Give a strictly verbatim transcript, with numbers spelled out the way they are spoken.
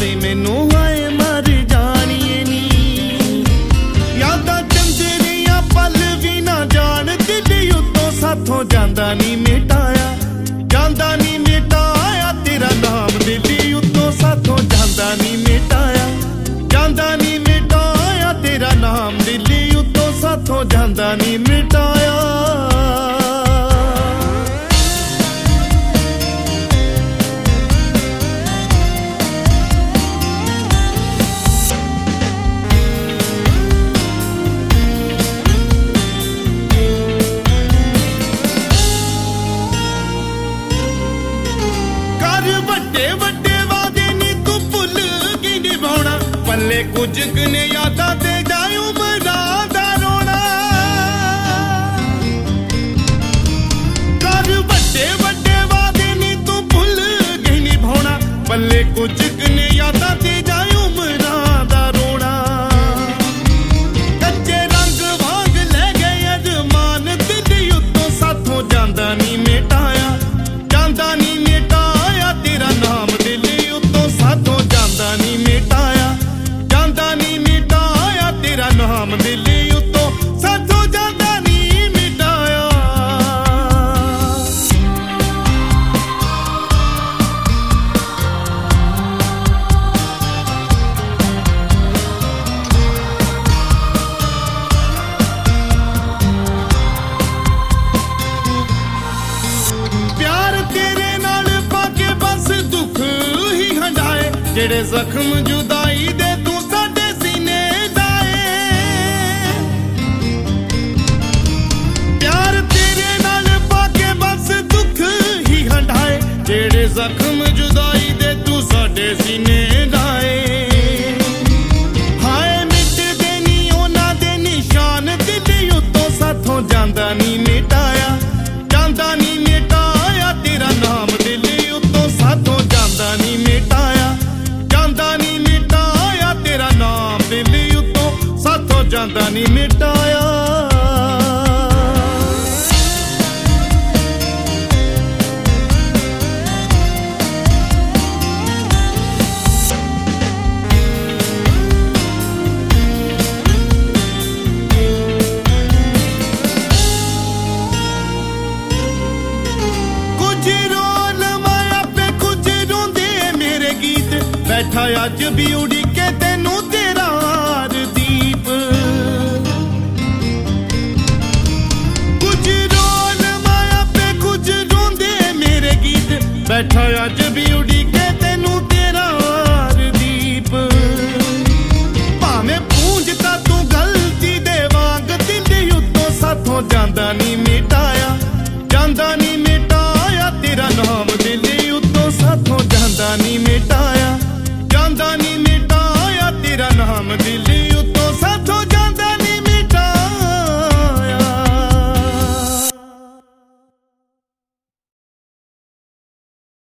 ਨੀ ਮੈਨੂੰ ਹਾਏ ਮਰ ਜਾਣੀਏ ਨੀ। ਯਾਦਾਂ ਚੰਦਰੀਆਂ ਪਲ ਵੀ ਨਾ ਜਾਣ ਦਿਲ ਉੱਤੋਂ ਸਾਥੋਂ ਜਾਂਦਾ ਨੀ ਮਿਟਾਇਆ, ਜਾਂਦਾ ਨੀ ਮਿਟਾਇਆ ਤੇਰਾ ਨਾਮ ਦਿਲ ਉੱਤੋਂ ਸਾਥੋਂ ਜਾਂਦਾ ਨੀ ਮਿਟਾਇਆ, ਜਾਂਦਾ ਨੀ ਮਿਟਾਇਆ ਤੇਰਾ ਨਾਮ ਦਿਲ ਉੱਤੋਂ ਸਾਥੋਂ ਜਾਂਦਾ ਨੀ ਮਿਟਾਇਆ। ਵੱਡੇ ਵੱਡੇ ਵਾਦੇ ਨੀ ਤੂੰ ਭੁੱਲ ਕੀ ਨਿਭਾਉਣਾ, ਪੱਲੇ ਕੁਝ ਕੁ ਨੇ ਯਾਦਾਂ ਤੇ ਜਾਏ ਉਮਰਾਂ ਦਾ ਰੋਣਾ। ਕਰ ਵੱਡੇ ਵੱਡੇ ਵਾਦੇ ਨੀ ਤੂੰ ਭੁੱਲ ਕੀ ਨਿਭਾਉਣਾ, ਪੱਲੇ ਕੁਝ ਕੁ ਨੇ ਯਾਦਾਂ ਤੇ ਜਾਏ ਉਮਰਾਂ ਦਾ ਰੋਣਾ। ਕੱਚੇ ਰੰਗ ਵਾਂਗ ਲੈ ਗਏ ਅਜਮਾਨ ਦਿਲ ਉੱਤੋਂ ਸਾਥੋਂ ਜਾਂਦਾ ਨੀ ਮਿਟਾਇਆ, ਜਾਂਦਾ ਨੀ ਮਿਟਾਇਆ ਤੇਰਾ ਨਾਮ ਦਿਲ ਉੱਤੋਂ ਸਾਥੋਂ ਜਾਂਦਾ ਨੀ ਮਿਟਾਇਆ, ਜਾਂਦਾ ਨੀ ਮਿਟਾਇਆ ਤੇਰਾ ਨਾਮ ਦਿਲ ਉੱਤੋਂ ਸਾਥੋਂ ਜਾਂਦਾ ਨੀ ਮਿਟਾਇਆ। ਪਿਆਰ ਤੇਰੇ ਨਾਲ ਪਾ ਕੇ ਬਸ ਦੁੱਖ ਹੀ ਹੰਢਾਏ, ਜਿਹੜੇ ਜ਼ਖਮ ਜੁਦਾਈ ਦੇ ਤੂੰ ਸਾਡੇ ਸੀਨੇ ਡਾਏ। ਪਿਆਰ ਤੇਰੇ ਨਾਲ ਪਾ ਕੇ ਬਸ ਦੁੱਖ ਹੀ ਹੰਢਾਏ, ਜਿਹੜੇ ਜ਼ਖਮ ਜੁਦਾਈ ਦੇ ਤੂੰ ਸਾਡੇ ਸੀਨੇ ਡਾਏ। ਹਾਏ ਮਿਟਦੇ ਨੀ ਉਹਨਾਂ ਦੇ ਨਿਸ਼ਾਨ ਦਿਲ ਉੱਤੋਂ ਸਾਥੋਂ ਜਾਂਦਾ ਨੀ ਮਿਟਾਇਆ, ਜਾਂਦਾ ਨੀ ਮਿਟਾਇਆ ਤੇਰਾ ਨਾਮ ਦਿਲ ਉੱਤੋਂ ਸਾਥੋਂ ਜਾਂਦਾ ਨੀ ਮਿਟਾਇਆ, ਜਾਂਦਾ ਨੀ ਮਿਟਾਇਆ ਤੇਰਾ ਨਾਮ ਦਿਲ ਉੱਤੋਂ ਸਾਥੋਂ ਜਾਂਦਾ ਨੀ ਮਿਟਾਇਆ। ਬੈਠਾ ਅੱਜ ਵੀ ਉਡੀਕੇ ਤੈਨੂੰ ਤੇਰਾ ਦੀਪ, ਕੁਝ ਰੋਲ ਮਾਇਆ ਪੇ ਕੁਝ ਰੋਂਦੇ ਮੇਰੇ ਗੀਤ। ਬੈਠਾ ਅੱਜ ਵੀ